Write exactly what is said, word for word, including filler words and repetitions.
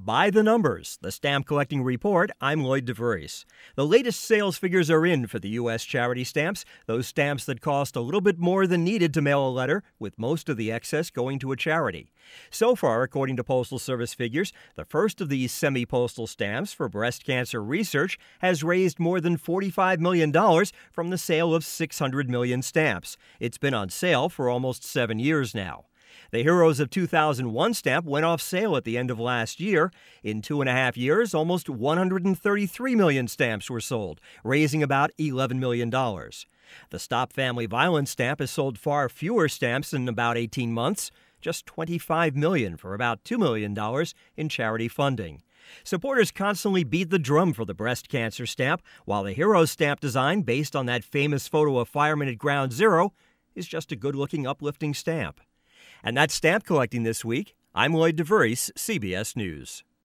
By the numbers, the Stamp Collecting Report. I'm Lloyd DeVries. The latest sales figures are in for the U S charity stamps, those stamps that cost a little bit more than needed to mail a letter, with most of the excess going to a charity. So far, according to Postal Service figures, the first of these semi-postal stamps for breast cancer research has raised more than forty-five million dollars from the sale of six hundred million stamps. It's been on sale for almost seven years now. The Heroes of two thousand one stamp went off sale at the end of last year. In two and a half years, almost one hundred thirty-three million stamps were sold, raising about eleven million dollars. The Stop Family Violence stamp has sold far fewer stamps in about eighteen months, just twenty-five million dollars for about two million dollars in charity funding. Supporters constantly beat the drum for the breast cancer stamp, while the Heroes stamp design, based on that famous photo of firemen at Ground Zero, is just a good-looking, uplifting stamp. And that's Stamp Collecting this week. I'm Lloyd DeVries, C B S News.